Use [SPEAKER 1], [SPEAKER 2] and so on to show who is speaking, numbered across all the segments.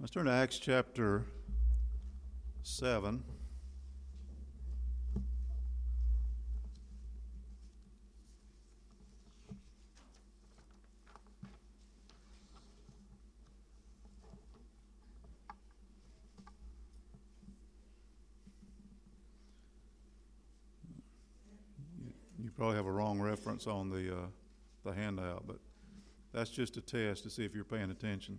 [SPEAKER 1] Let's turn to Acts chapter 7. You probably have a wrong reference on the handout, but that's just a test to see if you're paying attention.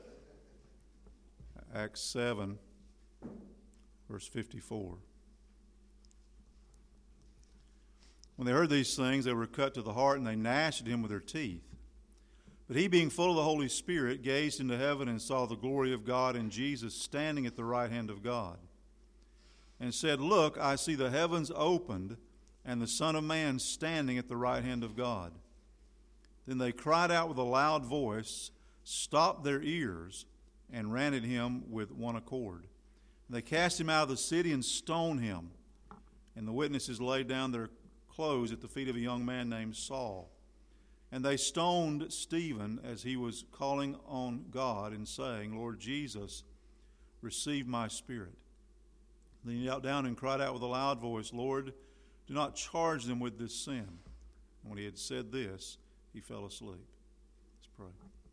[SPEAKER 1] Acts 7, verse 54. When they heard these things, they were cut to the heart, and they gnashed at him with their teeth. But he, being full of the Holy Spirit, gazed into heaven and saw the glory of God and Jesus standing at the right hand of God, and said, Look, I see the heavens opened, and the Son of Man standing at the right hand of God. Then they cried out with a loud voice, stopped their ears, and ran at him with one accord. And they cast him out of the city and stoned him. And the witnesses laid down their clothes at the feet of a young man named Saul. And they stoned Stephen as he was calling on God and saying, Lord Jesus, receive my spirit. Then he knelt down and cried out with a loud voice, Lord, do not charge them with this sin. And when he had said this, he fell asleep. Let's pray.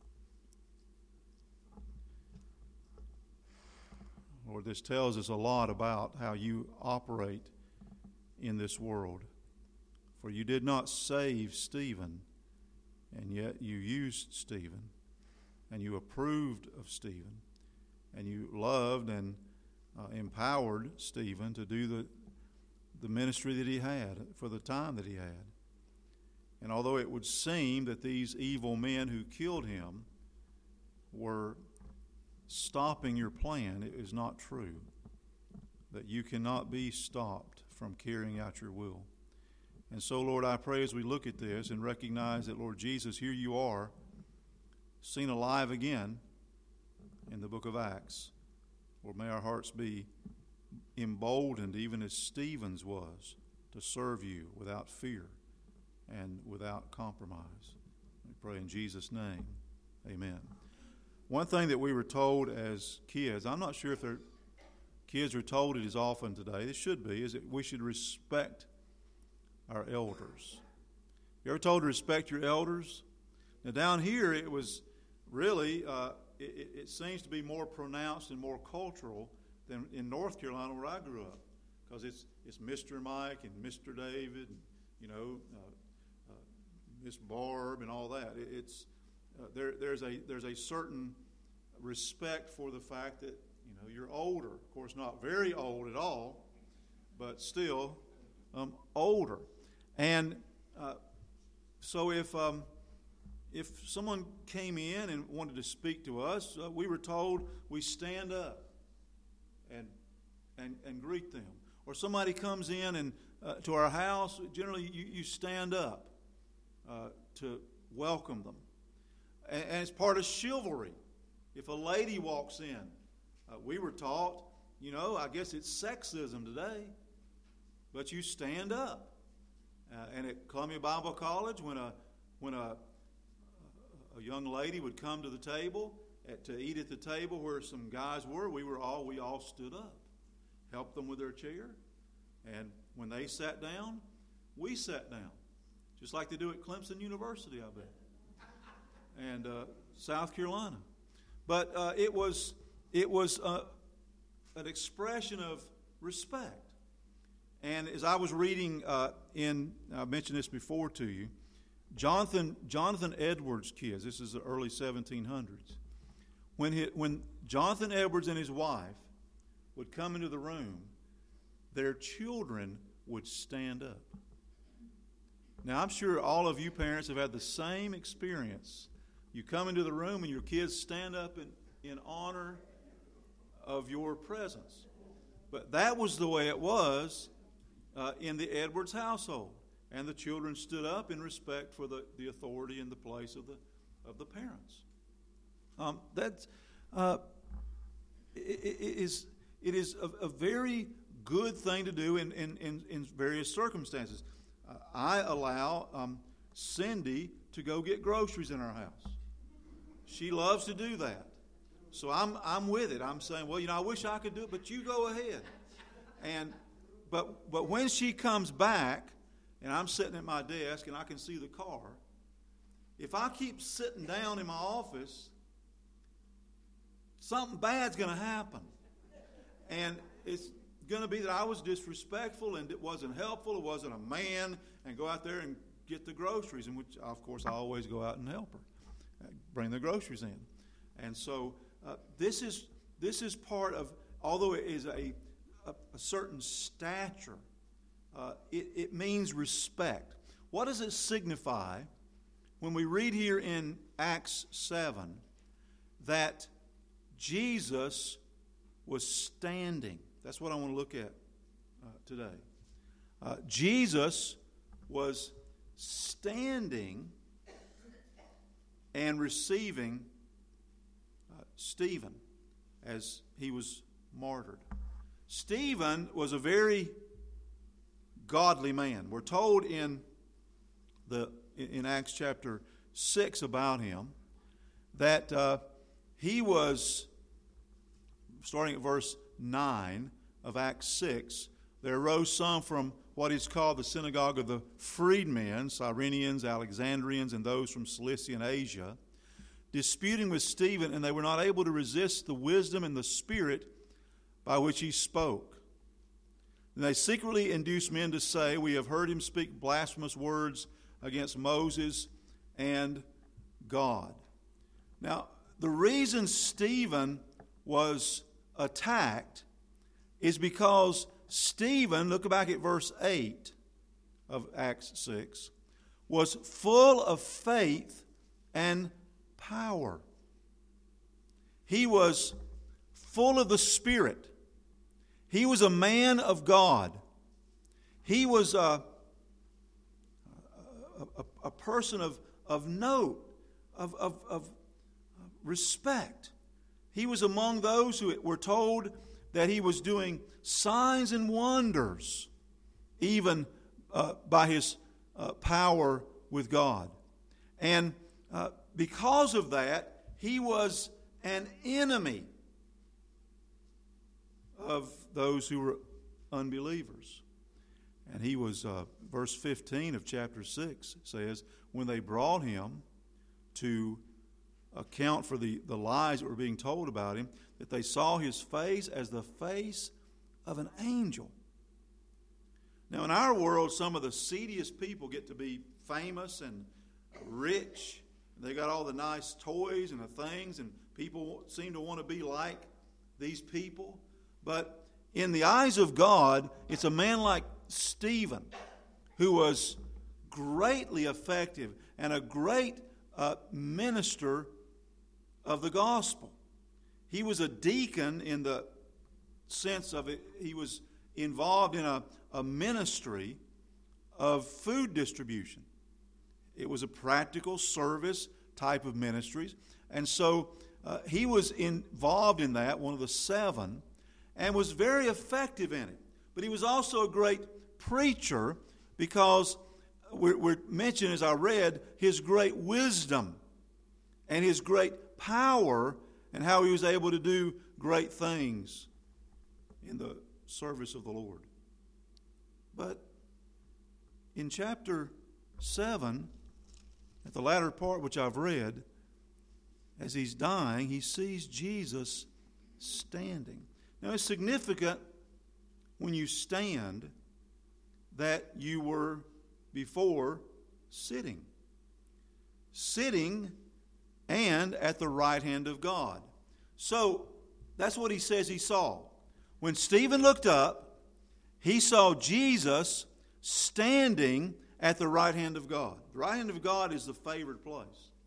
[SPEAKER 1] Lord, this tells us a lot about how you operate in this world. For you did not save Stephen, and yet you used Stephen, and you approved of Stephen, and you loved and empowered Stephen to do the ministry that he had for the time that he had. And although it would seem that these evil men who killed him were stopping your plan, it is not true. That you cannot be stopped from carrying out your will. And so, Lord, I pray as we look at this and recognize that, Lord Jesus, here you are, seen alive again in the book of Acts. Lord, may our hearts be emboldened, even as Stephen's was, to serve you without fear and without compromise. We pray in Jesus' name. Amen. One thing that we were told as kids, I'm not sure if kids are told it as often today, it should be, is that we should respect our elders. You ever told to respect your elders? Now down here it was really, it seems to be more pronounced and more cultural than in North Carolina where I grew up. Because it's Mr. Mike and Mr. David, and, Miss Barb and all that. There's a certain respect for the fact that you're older. Of course, not very old at all, but still older. And so if someone came in and wanted to speak to us, we were told we stand up and greet them. Or somebody comes in and to our house, generally you stand up to welcome them. And it's part of chivalry. If a lady walks in, we were taught, I guess it's sexism today, but you stand up. And at Columbia Bible College, when a young lady would come to the table to eat at the table where some guys were, we all stood up, helped them with their chair, and when they sat down, we sat down, just like they do at Clemson University, I bet. And South Carolina. But it was an expression of respect. And as I was reading I mentioned this before to you, Jonathan Edwards' kids, this is the early 1700s, when Jonathan Edwards and his wife would come into the room, their children would stand up. Now, I'm sure all of you parents have had the same experience. You come into the room and your kids stand up in honor of your presence. But that was the way it was in the Edwards household. And the children stood up in respect for the authority and the place of the parents. It is a very good thing to do in various circumstances. I allow Cindy to go get groceries in our house. She loves to do that. So I'm with it. I'm saying, well, I wish I could do it, but you go ahead. But when she comes back, and I'm sitting at my desk and I can see the car, if I keep sitting down in my office, something bad's going to happen. And it's going to be that I was disrespectful and it wasn't helpful. It wasn't a man and go out there and get the groceries, in which, of course, I always go out and help her, bring the groceries in. And so this is part of, although it is a certain stature, it means respect. What does it signify when we read here in Acts 7 that Jesus was standing? That's what I want to look at today. Jesus was standing and receiving Stephen as he was martyred. Stephen was a very godly man. We're told in Acts chapter 6 about him that he was, starting at verse 9 of Acts 6, there arose some from what is called the synagogue of the freedmen, Cyrenians, Alexandrians, and those from Cilicia and Asia, disputing with Stephen, and they were not able to resist the wisdom and the spirit by which he spoke. And they secretly induced men to say, we have heard him speak blasphemous words against Moses and God. Now, the reason Stephen was attacked is because Stephen, look back at verse 8 of Acts 6, was full of faith and power. He was full of the Spirit. He was a man of God. He was a person of note, of respect. He was among those who were told that he was doing signs and wonders, even by his power with God. And because of that, he was an enemy of those who were unbelievers. And he was, verse 15 of chapter 6 says, when they brought him to account for the lies that were being told about him, that they saw his face as the face of an angel. Now, in our world, some of the seediest people get to be famous and rich. They got all the nice toys and the things, and people seem to want to be like these people. But in the eyes of God, it's a man like Stephen who was greatly effective and a great minister of the gospel. He was a deacon in the sense of it. He was involved in a ministry of food distribution. It was a practical service type of ministries. And so he was involved in that, one of the 7, and was very effective in it. But he was also a great preacher because we're mentioned, as I read, his great wisdom and his great power and how he was able to do great things in the service of the Lord. But in chapter 7, at the latter part which I've read, as he's dying, he sees Jesus standing. Now, it's significant when you stand that you were before sitting. Sitting and at the right hand of God. So, that's what he says he saw. When Stephen looked up, he saw Jesus standing at the right hand of God. The right hand of God is the favored place.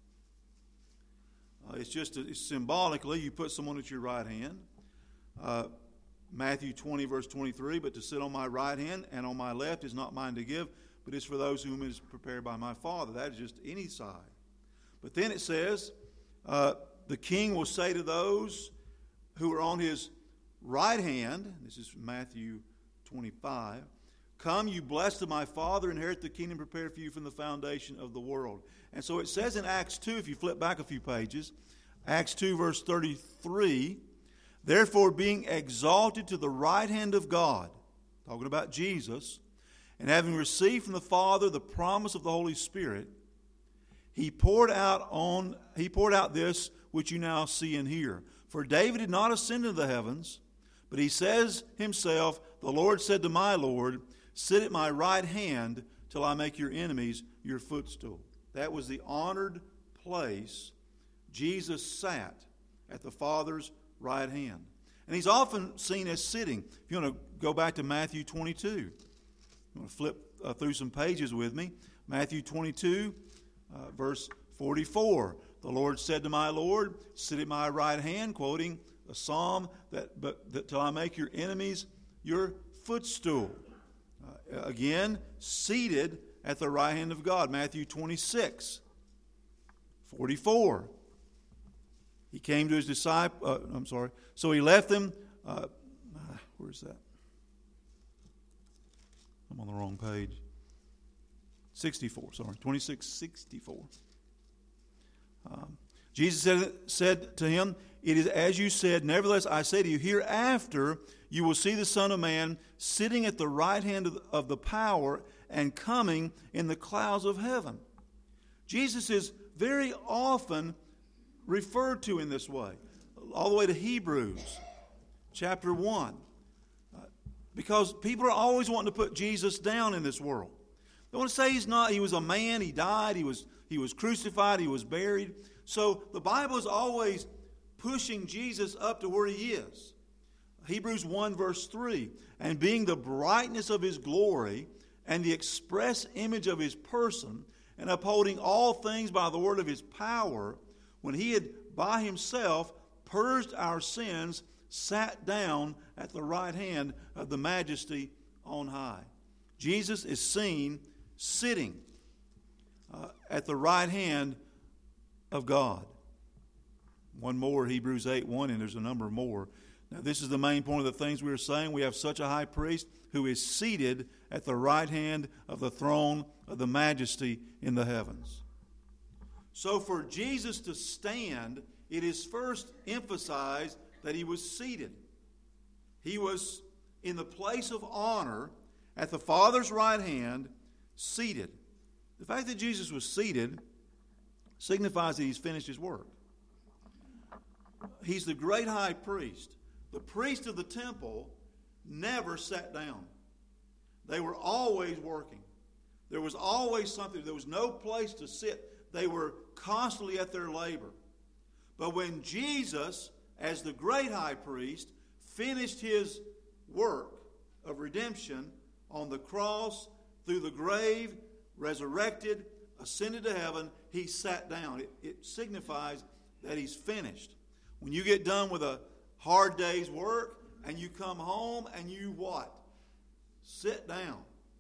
[SPEAKER 1] It's symbolically, you put someone at your right hand. Matthew 20, verse 23, but to sit on my right hand and on my left is not mine to give, but is for those whom it is prepared by my Father. That is just any side. But then it says, the king will say to those who are on his right hand, this is Matthew 25, come, you blessed of my Father, inherit the kingdom prepared for you from the foundation of the world. And so it says in Acts 2, if you flip back a few pages, Acts 2 verse 33, therefore being exalted to the right hand of God, talking about Jesus, and having received from the Father the promise of the Holy Spirit, he poured out this which you now see and hear. For David did not ascend into the heavens, but he says himself, the Lord said to my Lord, sit at my right hand till I make your enemies your footstool. That was the honored place Jesus sat, at the Father's right hand. And he's often seen as sitting. If you want to go back to Matthew 22, you want to flip through some pages with me. Matthew 22, verse 44. The Lord said to my Lord, sit at my right hand, quoting a psalm, that till I make your enemies your footstool. Again, seated at the right hand of God. Matthew 26, 44. He came to his disciples. So he left them. Where's that? I'm on the wrong page. 64, 26:64. Jesus said to him, it is as you said, nevertheless I say to you, hereafter you will see the Son of Man sitting at the right hand of the power and coming in the clouds of heaven. Jesus is very often referred to in this way, all the way to Hebrews chapter 1. Because people are always wanting to put Jesus down in this world. They want to say he's not. He was a man. He died. He was crucified. He was buried. So the Bible is always pushing Jesus up to where he is. Hebrews 1 verse 3. And being the brightness of his glory and the express image of his person, and upholding all things by the word of his power, when he had by himself purged our sins, sat down at the right hand of the majesty on high. Jesus is seen sitting at the right hand of God. One more, Hebrews 8:1, and there's a number more. Now, this is the main point of the things we were saying. We have such a high priest who is seated at the right hand of the throne of the majesty in the heavens. So for Jesus to stand, it is first emphasized that he was seated. He was in the place of honor at the Father's right hand, seated. The fact that Jesus was seated signifies that he's finished his work. He's the great high priest. The priest of the temple never sat down. They were always working. There was always something. There was no place to sit. They were constantly at their labor. But when Jesus, as the great high priest, finished his work of redemption on the cross, through the grave, resurrected, ascended to heaven, he sat down. It signifies that he's finished. When you get done with a hard day's work and you come home and you what? Sit down.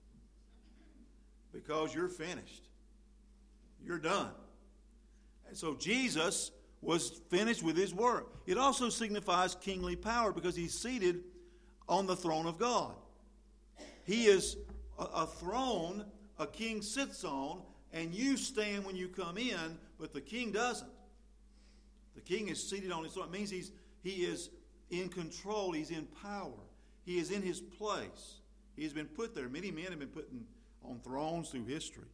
[SPEAKER 1] Because you're finished. You're done. And so Jesus was finished with his work. It also signifies kingly power because he's seated on the throne of God. He is a throne a king sits on, and you stand when you come in, but the king doesn't. The king is seated on his throne. It means he is in control. He's in power. He is in his place. He has been put there. Many men have been put on thrones through history.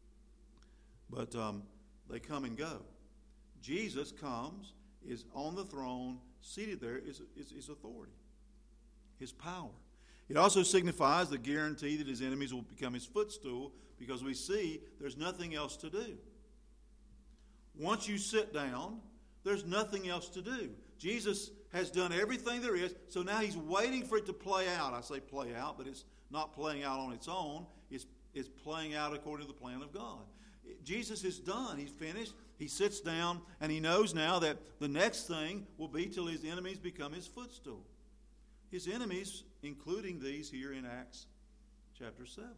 [SPEAKER 1] But they come and go. Jesus comes, is on the throne, seated there, is authority, his power. It also signifies the guarantee that his enemies will become his footstool, because we see there's nothing else to do. Once you sit down, there's nothing else to do. Jesus has done everything there is, so now he's waiting for it to play out. I say play out, but it's not playing out on its own. It's playing out according to the plan of God. Jesus is done. He's finished. He sits down, and he knows now that the next thing will be till his enemies become his footstool. His enemies, including these here in Acts chapter 7.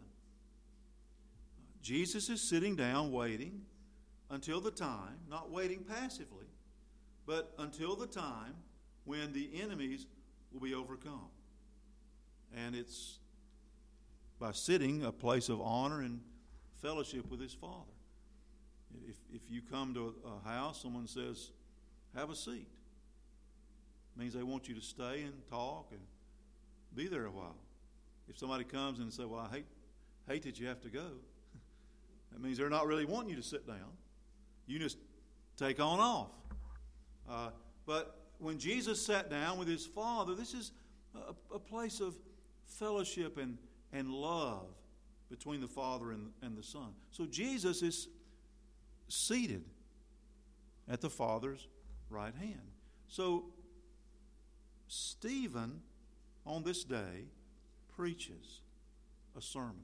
[SPEAKER 1] Jesus is sitting down waiting until the time, not waiting passively, but until the time when the enemies will be overcome. And it's by sitting a place of honor and fellowship with his Father. If you come to a house, someone says, have a seat. It means they want you to stay and talk and be there a while. If somebody comes and says, well, I hate that you have to go, that means they're not really wanting you to sit down. You just take on off. But when Jesus sat down with his Father, this is a place of fellowship and love between the Father and the Son. So Jesus is seated at the Father's right hand. So Stephen, on this day, preaches a sermon.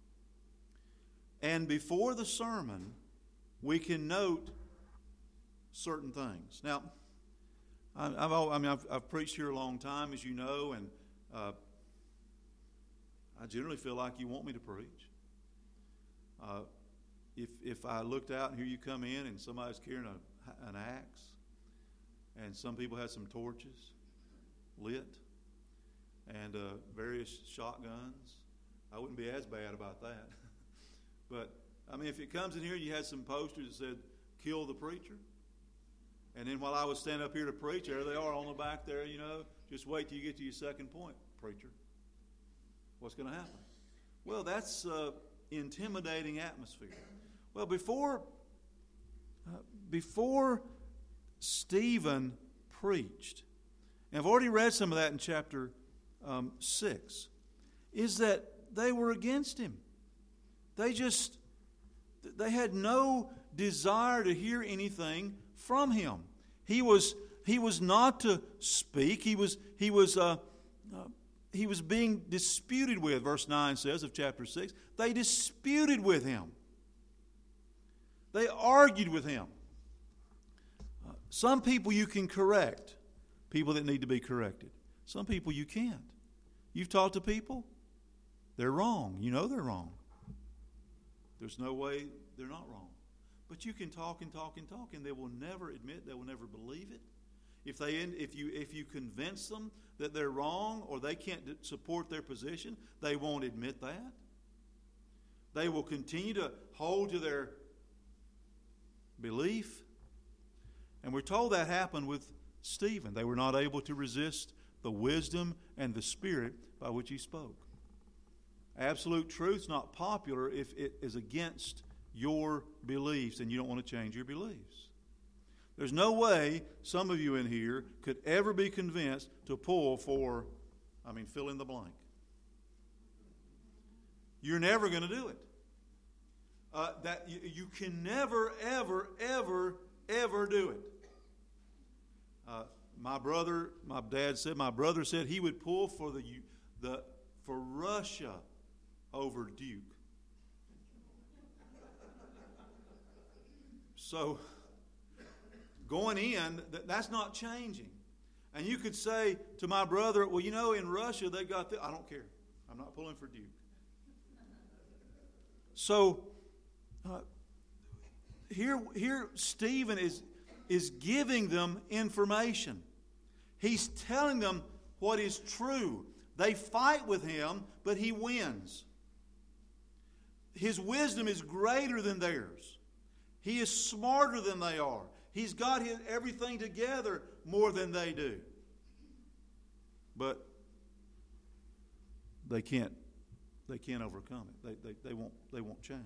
[SPEAKER 1] And before the sermon, we can note certain things. Now, I've preached here a long time, as you know, and I generally feel like you want me to preach. If I looked out and here you come in and somebody's carrying an axe, and some people had some torches lit, and various shotguns, I wouldn't be as bad about that. But, I mean, if it comes in here and you had some posters that said, kill the preacher, and then while I was standing up here to preach, there they are on the back there, you know, just wait till you get to your second point, preacher. What's going to happen? Well, that's intimidating atmosphere. Well, before Stephen preached, and I've already read some of that in chapter 6, is that they were against him. They had no desire to hear anything from him. He was not to speak. He was being disputed with. Verse 9 says of chapter 6, they disputed with him. They argued with him. Some people you can correct, people that need to be corrected. Some people you can't. You've talked to people, they're wrong. You know they're wrong. There's no way they're not wrong. But you can talk and talk and talk, and they will never admit, they will never believe it. If you convince them that they're wrong or they can't support their position, they won't admit that. They will continue to hold to their belief. And we're told that happened with Stephen. They were not able to resist the wisdom and the spirit by which he spoke. Absolute truth's not popular if it is against your beliefs and you don't want to change your beliefs. There's no way some of you in here could ever be convinced to pull for, fill in the blank. You're never going to do it. You can never, ever, ever, ever do it. My brother said he would pull for for Russia over Duke. So going in, that's not changing. And you could say to my brother, well, you know, in Russia they got this. I don't care. I'm not pulling for Duke. So here Stephen is giving them information. He's telling them what is true. They fight with him, but he wins. His wisdom is greater than theirs. He is smarter than they are. He's got everything together more than they do. But they can't overcome it. They won't change.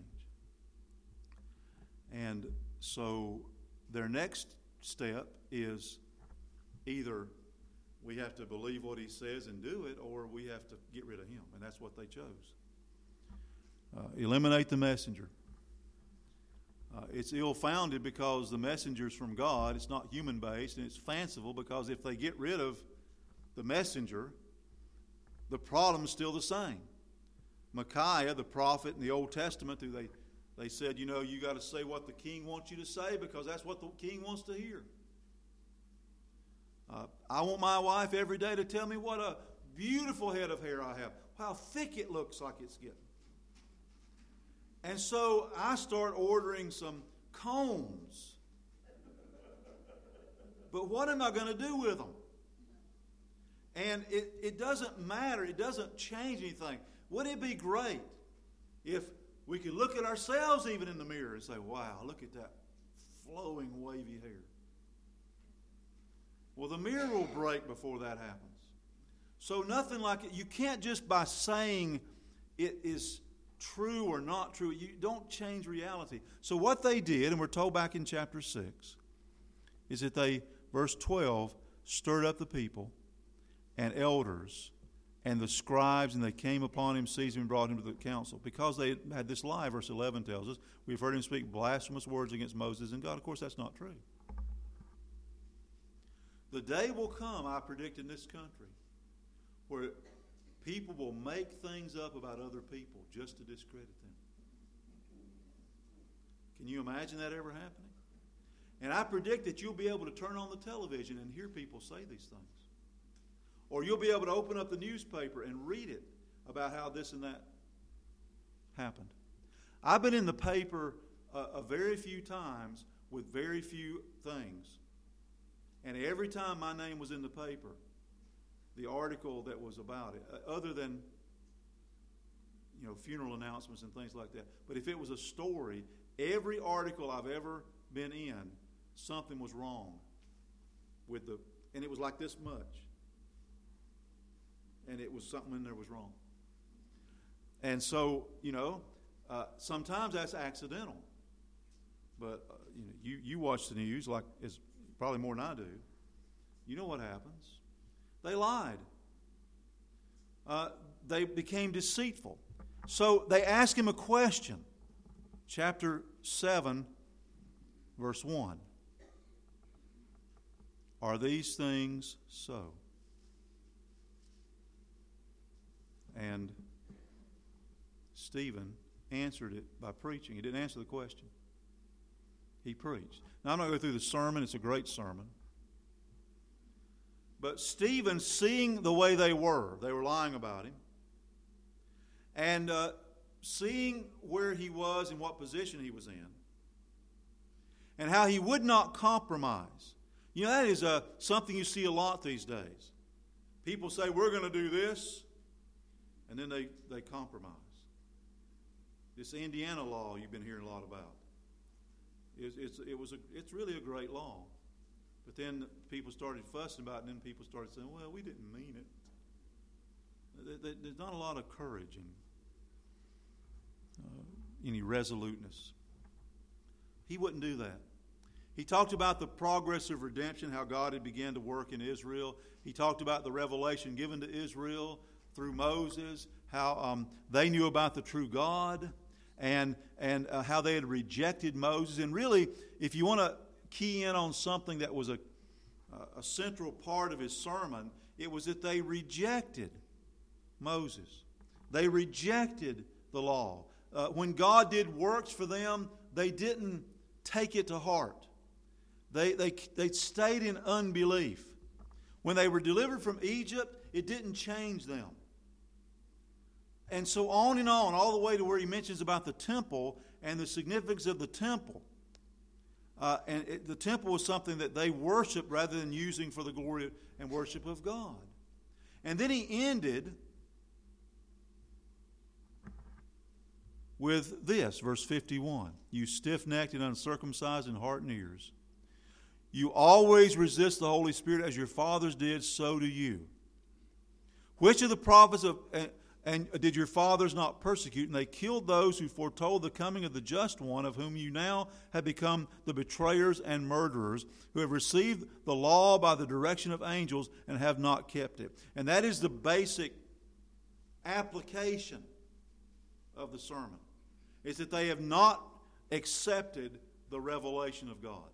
[SPEAKER 1] And so their next step is either we have to believe what he says and do it, or we have to get rid of him. And that's what they chose. Eliminate the messenger. It's ill-founded because the messenger's from God. It's not human-based, and it's fanciful because if they get rid of the messenger, the problem's still the same. Micaiah, the prophet in the Old Testament, who they said, you know, you got to say what the king wants you to say because that's what the king wants to hear. I want my wife every day to tell me what a beautiful head of hair I have, how thick it looks like it's getting. And so I start ordering some combs. But what am I going to do with them? And it doesn't matter. It doesn't change anything. Wouldn't it be great if we could look at ourselves even in the mirror and say, wow, look at that flowing, wavy hair. Well, the mirror will break before that happens. So nothing like it. You can't just by saying it is true or not true, you don't change reality. So what they did, and we're told back in chapter 6, is that they, verse 12, stirred up the people and elders and the scribes, and they came upon him, seized him, and brought him to the council. Because they had this lie, verse 11 tells us, we've heard him speak blasphemous words against Moses and God. Of course, that's not true. The day will come, I predict, in this country, where people will make things up about other people just to discredit them. Can you imagine that ever happening? And I predict that you'll be able to turn on the television and hear people say these things. Or you'll be able to open up the newspaper and read it about how this and that happened. I've been in the paper a very few times with very few things. And every time my name was in the paper, the article that was about it, other than funeral announcements and things like that, but if it was a story, every article I've ever been in, something was wrong with and it was like this much. And it was something in there was wrong. And so, sometimes that's accidental. But, you watch the news like it's probably more than I do. You know what happens. They lied. They became deceitful. So they asked him a question. Chapter 7, verse 1. Are these things so? And Stephen answered it by preaching. He didn't answer the question. He preached. Now, I'm not going to go through the sermon. It's a great sermon. But Stephen, seeing the way they were lying about him, and seeing where he was and what position he was in, and how he would not compromise. That is something you see a lot these days. People say, we're going to do this, and then they compromise. This Indiana law you've been hearing a lot about. It's really a great law. But then people started fussing about it, and then people started saying, well, we didn't mean it. There's not a lot of courage and any resoluteness. He wouldn't do that. He talked about the progress of redemption, how God had begun to work in Israel. He talked about the revelation given to Israel through Moses, how they knew about the true God, and how they had rejected Moses. And really, if you want to key in on something that was a central part of his sermon, it was that they rejected Moses. They rejected the law. When God did works for them, they didn't take it to heart. They stayed in unbelief. When they were delivered from Egypt, it didn't change them. And so on and on, all the way to where he mentions about the temple and the significance of the temple. The temple was something that they worshiped rather than using for the glory and worship of God. And then he ended with this, verse 51. You stiff-necked and uncircumcised in heart and ears. You always resist the Holy Spirit as your fathers did, so do you. Which of the prophets and did your fathers not persecute? And they killed those who foretold the coming of the just one, of whom you now have become the betrayers and murderers, who have received the law by the direction of angels and have not kept it. And that is the basic application of the sermon, is that they have not accepted the revelation of God.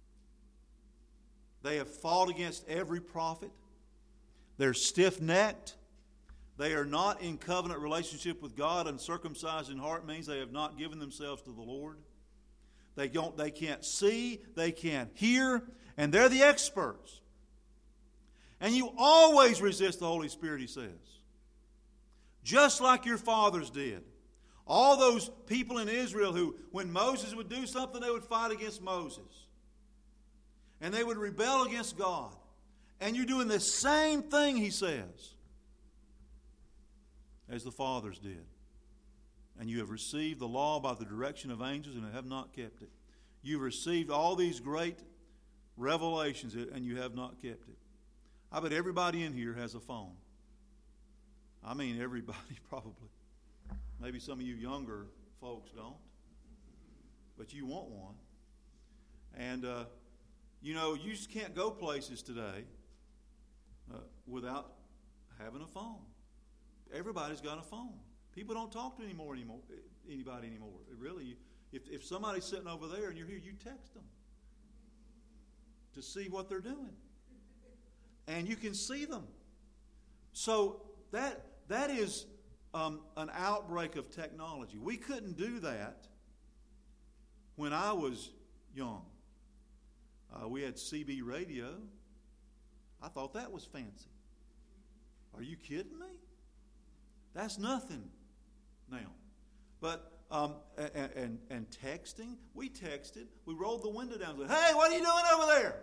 [SPEAKER 1] They have fought against every prophet. They're stiff-necked. They are not in covenant relationship with God. Uncircumcised in heart means they have not given themselves to the Lord. They can't see, they can't hear, and they're the experts. And you always resist the Holy Spirit, he says. Just like your fathers did. All those people in Israel who, when Moses would do something, they would fight against Moses. And they would rebel against God. And you're doing the same thing, he says, as the fathers did. And you have received the law by the direction of angels and have not kept it. You've received all these great revelations, and you have not kept it. I bet everybody in here has a phone. I mean everybody probably. Maybe some of you younger folks don't. But you want one. And, you just can't go places today without having a phone. Everybody's got a phone. People don't talk to anybody anymore. Really, if somebody's sitting over there and you're here, you text them to see what they're doing. And you can see them. So that is an outbreak of technology. We couldn't do that when I was young. We had CB radio. I thought that was fancy. Are you kidding me? That's nothing now. But and texting, we texted. We rolled the window down and said, "Hey, what are you doing over there?"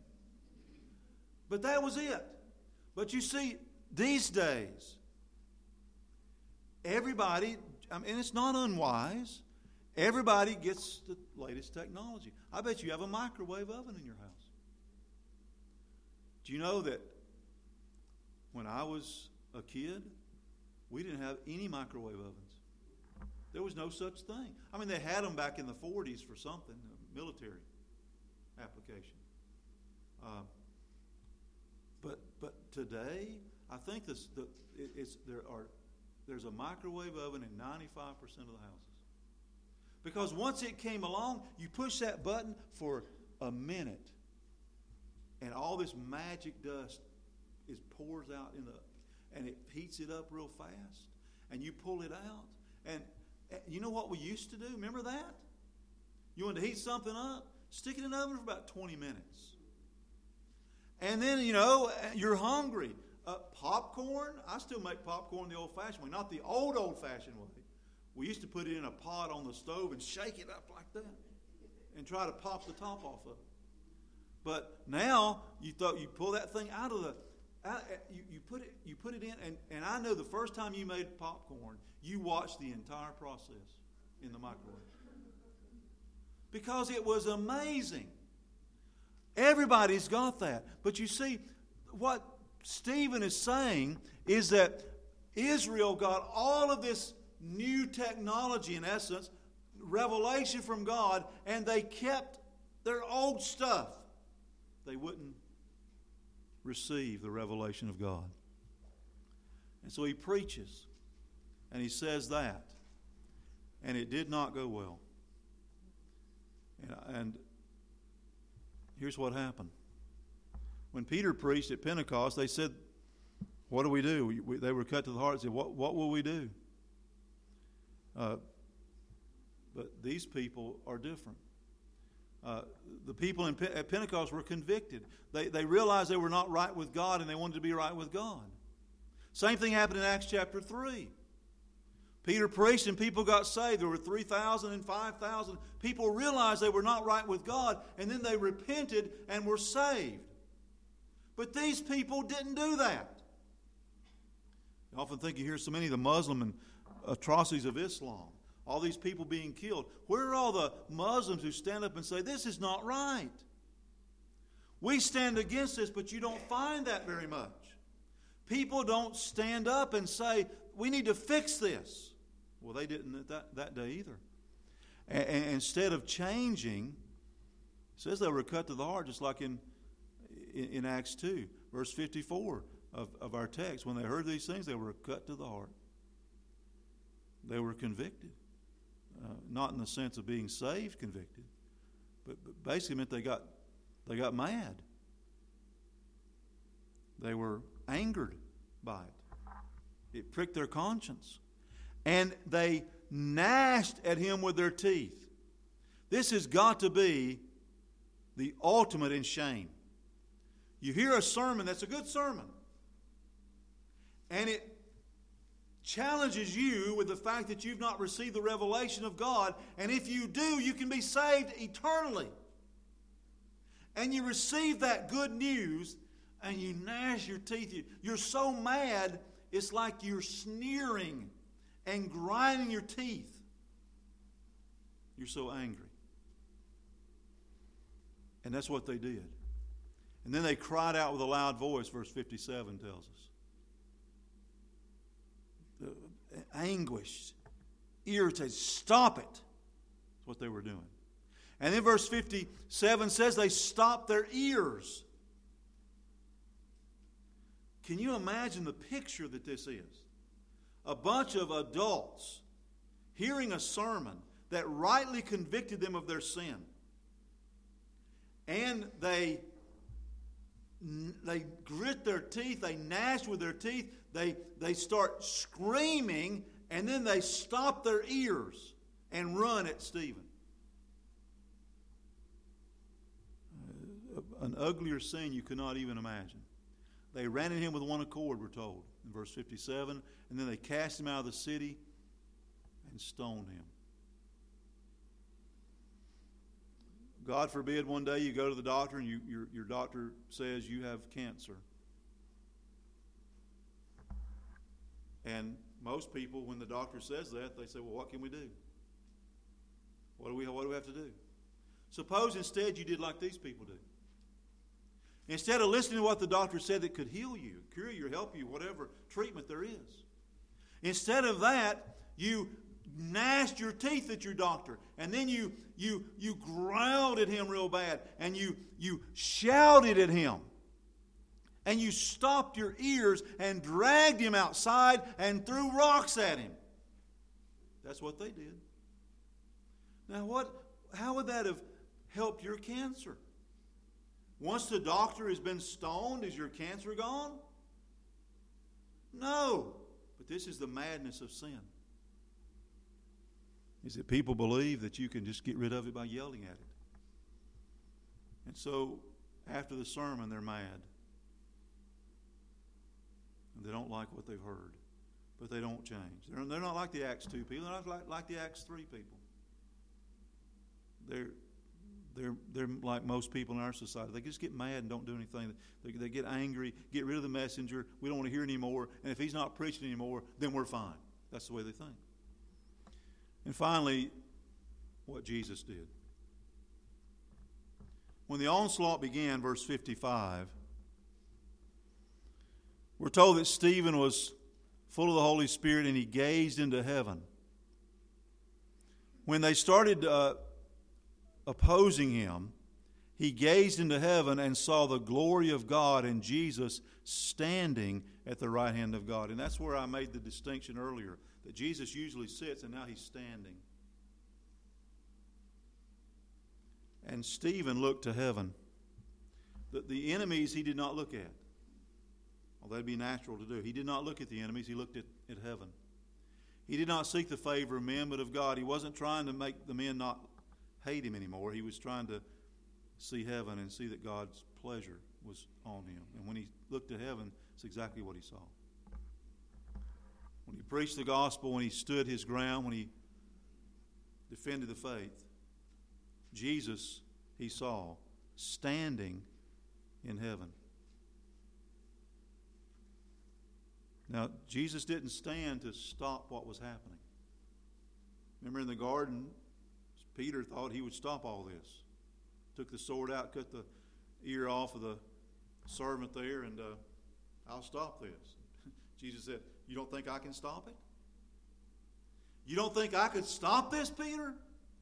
[SPEAKER 1] But that was it. But you see, these days, everybody, and it's not unwise, everybody gets the latest technology. I bet you have a microwave oven in your house. Do you know that when I was a kid, we didn't have any microwave ovens? There was no such thing. I mean, they had them back in the 40s for something, a military application. But today, I think there's a microwave oven in 95% of the houses. Because once it came along, you push that button for a minute, and all this magic dust pours out and it heats it up real fast, and you pull it out. And you know what we used to do? Remember that? You wanted to heat something up? Stick it in the oven for about 20 minutes. And then, you're hungry. Popcorn, I still make popcorn the old-fashioned way, not the old-fashioned way. We used to put it in a pot on the stove and shake it up like that and try to pop the top off of it. But now you pull that thing out of you put it in, and I know the first time you made popcorn, you watched the entire process in the microwave. Because it was amazing. Everybody's got that. But you see, what Stephen is saying is that Israel got all of this new technology, in essence, revelation from God, and they kept their old stuff. They wouldn't receive the revelation of God. And so he preaches, and he says that, and it did not go well. And here's what happened. When Peter preached at Pentecost, they said, "What do we do?" They were cut to the heart and said, "What will we do?" But these people are different. The people at Pentecost were convicted. They realized they were not right with God, and they wanted to be right with God. Same thing happened in Acts chapter 3. Peter preached and people got saved. There were 3,000 and 5,000. People realized they were not right with God, and then they repented and were saved. But these people didn't do that. I often think you hear so many of the Muslim and atrocities of Islam. All these people being killed. Where are all the Muslims who stand up and say, "This is not right"? We stand against this, but you don't find that very much. People don't stand up and say, "We need to fix this." Well, they didn't that day either. And instead of changing, it says they were cut to the heart, just like in Acts 2, verse 54 of our text. When they heard these things, they were cut to the heart. They were convicted. Not in the sense of being saved convicted, but basically meant they got mad. They were angered by it. It pricked their conscience. And they gnashed at him with their teeth. This has got to be the ultimate in shame. You hear a sermon that's a good sermon, and it challenges you with the fact that you've not received the revelation of God, and if you do, you can be saved eternally. And you receive that good news, and you gnash your teeth. You're so mad, it's like you're sneering and grinding your teeth. You're so angry. And that's what they did. And then they cried out with a loud voice, verse 57 tells us. Anguished, irritated, stop it. That's what they were doing. And then verse 57 says they stopped their ears. Can you imagine the picture that this is? A bunch of adults hearing a sermon that rightly convicted them of their sin. And they grit their teeth, they gnash with their teeth, they start screaming, and then they stop their ears and run at Stephen. An uglier scene you could not even imagine. They ran at him with one accord, we're told, in verse 57, and then they cast him out of the city and stoned him. God forbid one day you go to the doctor and your doctor says you have cancer. And most people, when the doctor says that, they say, well, what can we do? What do we have to do? Suppose instead you did like these people do. Instead of listening to what the doctor said that could heal you, cure you, help you, whatever treatment there is. Instead of that, you gnashed your teeth at your doctor, and then you growled at him real bad, and you shouted at him, and you stopped your ears and dragged him outside and threw rocks at him. That's what they did. Now how would that have helped your cancer? Once the doctor has been stoned, is your cancer gone? No. But this is the madness of sin. Is that people believe that you can just get rid of it by yelling at it. And so, after the sermon, they're mad. And they don't like what they've heard. But they don't change. They're not like the Acts 2 people. They're not like the Acts 3 people. They're like most people in our society. They just get mad and don't do anything. They get angry, get rid of the messenger. We don't want to hear anymore. And if he's not preaching anymore, then we're fine. That's the way they think. And finally, what Jesus did. When the onslaught began, verse 55, we're told that Stephen was full of the Holy Spirit and he gazed into heaven. When they started opposing him, he gazed into heaven and saw the glory of God and Jesus standing at the right hand of God. And that's where I made the distinction earlier, that Jesus usually sits and now he's standing. And Stephen looked to heaven. The enemies he did not look at. Well, that'd be natural to do. He did not look at the enemies, he looked at heaven. He did not seek the favor of men, but of God. He wasn't trying to make the men not hate him anymore. He was trying to see heaven and see that God's pleasure was on him. And when he looked to heaven, it's exactly what he saw. When he preached the gospel, when he stood his ground, when he defended the faith, Jesus, he saw standing in heaven. Now, Jesus didn't stand to stop what was happening. Remember in the garden, Peter thought he would stop all this. Took the sword out, cut the ear off of the servant there, and I'll stop this. Jesus said, you don't think I can stop it? You don't think I could stop this, Peter?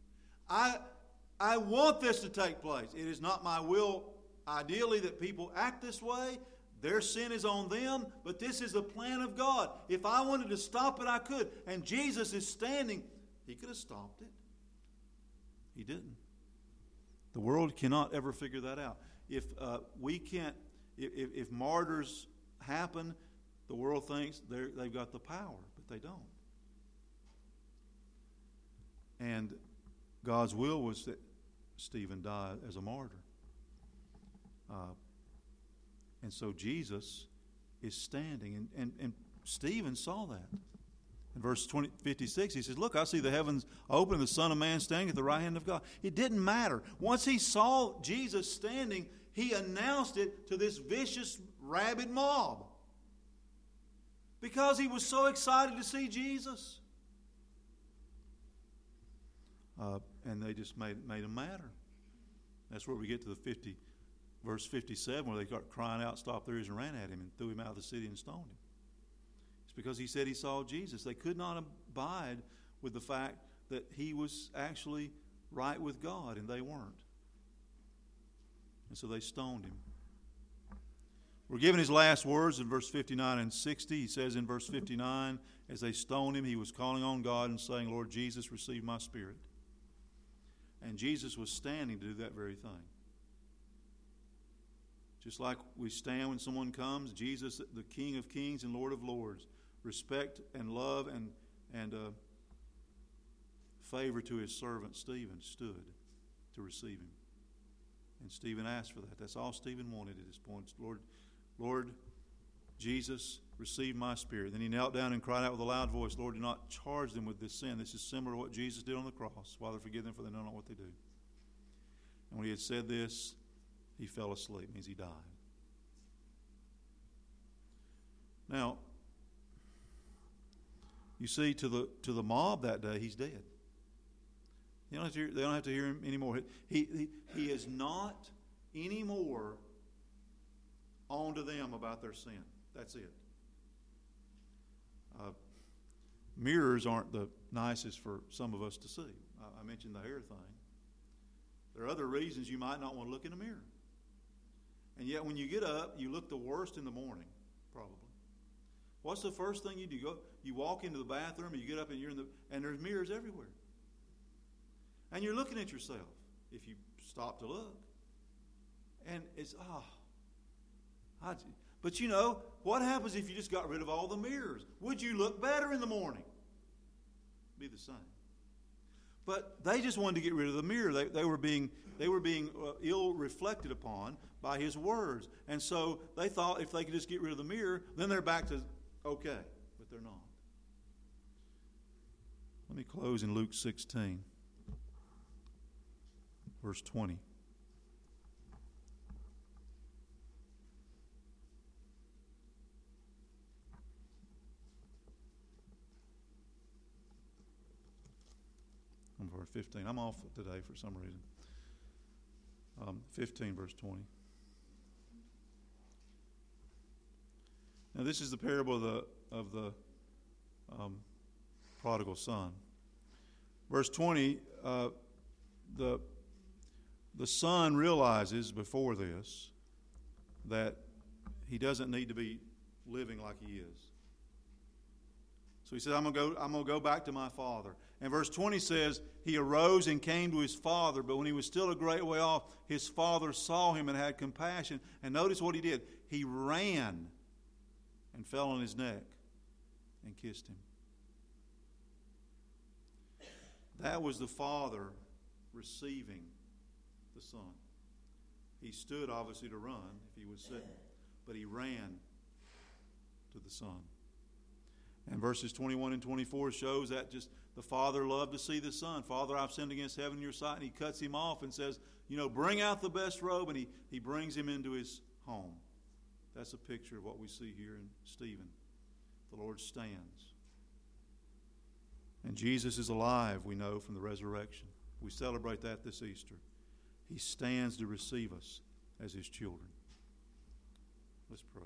[SPEAKER 1] I want this to take place. It is not my will, ideally, that people act this way. Their sin is on them, but this is the plan of God. If I wanted to stop it, I could. And Jesus is standing. He could have stopped it. He didn't. The world cannot ever figure that out. If if martyrs happen, the world thinks they've got the power, but they don't. And God's will was that Stephen die as a martyr. And so Jesus is standing, and Stephen saw that. In verse 56, he says, look, I see the heavens open and the Son of Man standing at the right hand of God. It didn't matter. Once he saw Jesus standing, he announced it to this vicious, rabid mob. Because he was so excited to see Jesus. And they just made him matter. That's where we get to the verse 57, where they got crying out, stopped their ears and ran at him and threw him out of the city and stoned him. It's because he said he saw Jesus. They could not abide with the fact that he was actually right with God, and they weren't. And so they stoned him. We're given his last words in verse 59 and 60. He says in verse 59, as they stoned him, he was calling on God and saying, Lord Jesus, receive my spirit. And Jesus was standing to do that very thing. Just like we stand when someone comes, Jesus, the King of Kings and Lord of Lords, respect and love and favor to his servant Stephen, stood to receive him. And Stephen asked for that. That's all Stephen wanted at this point. Lord Jesus, receive my spirit. Then he knelt down and cried out with a loud voice, Lord, do not charge them with this sin. This is similar to what Jesus did on the cross. Father, forgive them, for they know not what they do. And when he had said this, he fell asleep. It means he died. Now, you see, to the mob that day, he's dead. They don't have to hear him anymore. He is not anymore on to them about their sin. That's it. Mirrors aren't the nicest for some of us to see. I mentioned the hair thing. There are other reasons you might not want to look in a mirror. And yet when you get up, you look the worst in the morning, probably. What's the first thing you do? You walk into the bathroom and you get up and and there's mirrors everywhere. And you're looking at yourself if you stop to look. And it's, but you know, what happens if you just got rid of all the mirrors? Would you look better in the morning? Be the same. But they just wanted to get rid of the mirror. They were being ill reflected upon by his words. And so they thought if they could just get rid of the mirror, then they're back to okay. But they're not. Let me close in Luke 16, verse 20. Verse 15. I'm off today for some reason. 15, verse 20. Now, this is the parable of the prodigal son. Verse 20, the son realizes before this that he doesn't need to be living like he is. So he said, I'm gonna go back to my father. And verse 20 says, he arose and came to his father, but when he was still a great way off, his father saw him and had compassion. And notice what he did. He ran and fell on his neck and kissed him. That was the father receiving the son. He stood, obviously, to run if he was sitting, but he ran to the son. And verses 21 and 24 shows that just the father loved to see the son. Father, I've sinned against heaven and your sight. And he cuts him off and says, bring out the best robe. And he brings him into his home. That's a picture of what we see here in Stephen. The Lord stands. And Jesus is alive, we know, from the resurrection. We celebrate that this Easter. He stands to receive us as his children. Let's pray.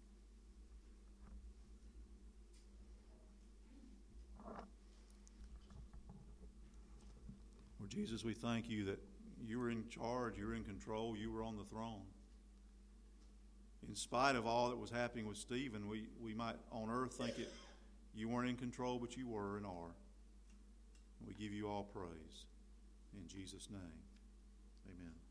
[SPEAKER 1] Lord Jesus, we thank you that you were in charge, you were in control, you were on the throne. In spite of all that was happening with Stephen, we might on earth think you weren't in control, but you were and are. And we give you all praise. In Jesus' name, amen.